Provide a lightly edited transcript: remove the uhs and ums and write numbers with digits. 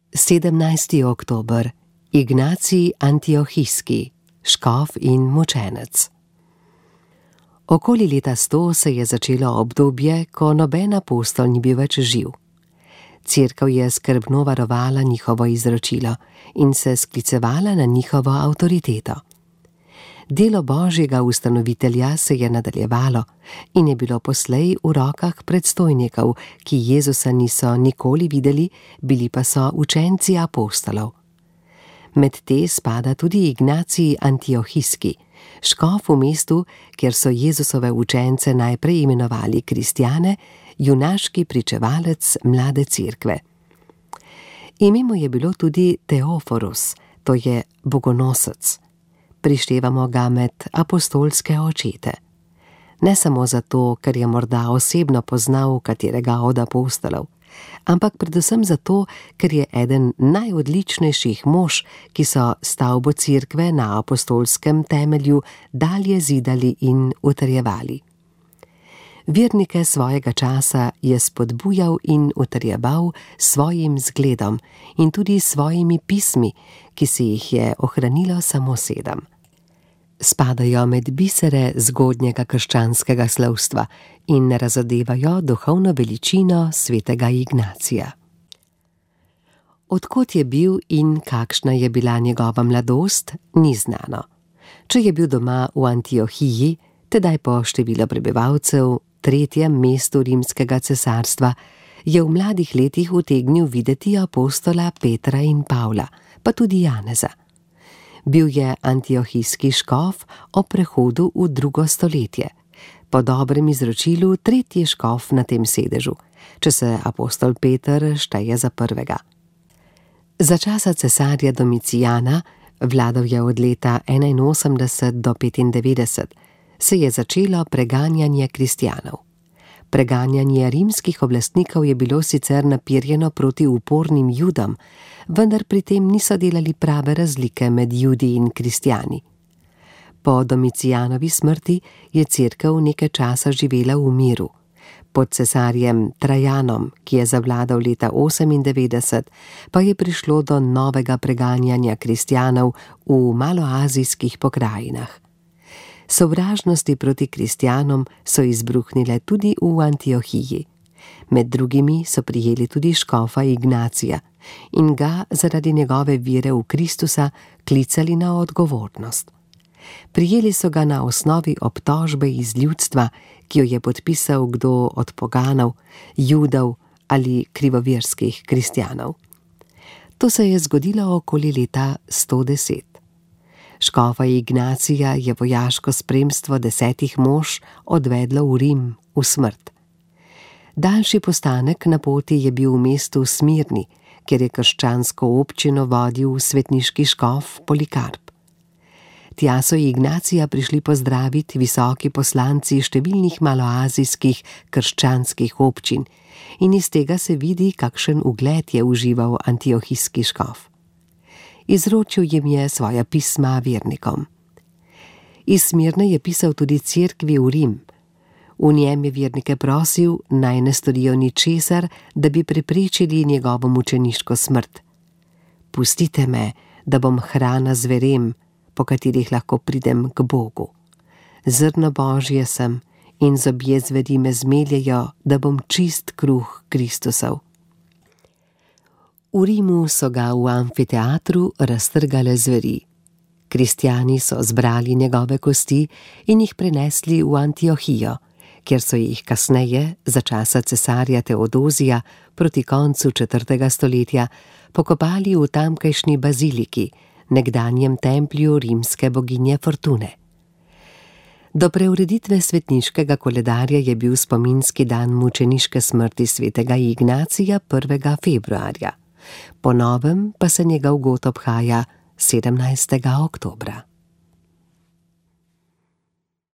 17. oktober. Ignacij Antiohijski, škof in mučenec. Okoli leta 100 se je začelo obdobje, ko noben apostol ni bil več živ. Cerkev je skrbno varovala njihovo izročilo in se sklicevala na njihovo avtoriteto. Delo Božjega ustanovitelja se je nadaljevalo in je bilo poslej v rokah predstojnikov, ki Jezusa niso nikoli videli, bili pa so učenci apostolov. Med te spada tudi Ignacij Antiohijski, škof v mestu, kjer so Jezusove učence najprej imenovali kristjane, junaški pričevalec mlade cerkve. Ime mu je bilo tudi Teoforus, to je bogonosec. Prištevamo ga med apostolske očete. Ne samo zato, ker je morda osebno poznal katerega od apostolov, ampak predvsem zato, ker je eden najodličnejših mož, ki so stavbo cerkve na apostolskem temelju dalje zidali in utrjevali. Vernike svojega časa je spodbujal in utrjeval svojim zgledom in tudi svojimi pismi, ki si jih je ohranilo samo 7. Spadajo med bisere zgodnjega krščanskega slavstva in ne razodevajo duhovno veličino svetega Ignacija. Od kod je bil in kakšna je bila njegova mladost, ni znano. Če je bil doma v Antiohiji, tedaj po število prebivalcev 3. mestu rimskega cesarstva, je v mladih letih utegnil videti apostola Petra in Pavla, pa tudi Janeza. Bil je antiohijski škof ob prehodu v 2. stoletje, po dobrem izročilu 3. škof na tem sedežu, če se apostol Peter šteje za prvega. Za časa cesarja Domicijana, vladal je od leta 81 do 95, se je začelo preganjanje kristjanov. Preganjanje rimskih oblastnikov je bilo sicer napirjeno proti upornim Judom, vendar pri tem niso delali prave razlike med Judi in kristjani. Po Domicijanovi smrti je cerkev nekaj časa živela v miru. Pod cesarjem Trajanom, ki je zavladal leta 98, pa je prišlo do novega preganjanja kristjanov v maloazijskih pokrajinah. Sovražnosti proti kristjanom so izbruhnile tudi v Antiohiji. Med drugimi so prijeli tudi škofa Ignacija in ga zaradi njegove vere v Kristusa klicali na odgovornost. Prijeli so ga na osnovi obtožbe iz ljudstva, ki jo je podpisal kdo od poganov, Judov ali krivoverskih kristjanov. To se je zgodilo okoli leta 110. Škofa Ignacija je vojaško spremstvo 10 mož odvedlo v Rim v smrt. Daljši postanek na poti je bil v mestu Smirni, kjer je krščansko občino vodil svetniški škof Polikarp. Tja so Ignacija prišli pozdraviti visoki poslanci številnih maloazijskih krščanskih občin in iz tega se vidi, kakšen ugled je užival antiohijski škof. Izročil jim je svoja pisma vernikom. Iz Smirne je pisal tudi cerkvi v Rim. V njem je vernike prosil, naj ne storijo ničesar, da bi preprečili njegovo mučeniško smrt. Pustite me, da bom hrana zverem, po katerih lahko pridem k Bogu. Zrno Božje sem in zobje zveri me zmeljejo, da bom čist kruh Kristusov. V Rimu so ga v amfiteatru raztrgale zveri. Kristjani so zbrali njegove kosti in jih prenesli v Antiohijo, kjer so jih kasneje, za časa cesarja Teodozija, proti koncu 4. stoletja, pokopali v tamkajšnji baziliki, nekdanjem templju rimske boginje Fortune. Do preureditve svetniškega koledarja je bil spominski dan mučeniške smrti svetega Ignacija 1. februarja. Po novem pa se njegov god obhaja 17. oktobra.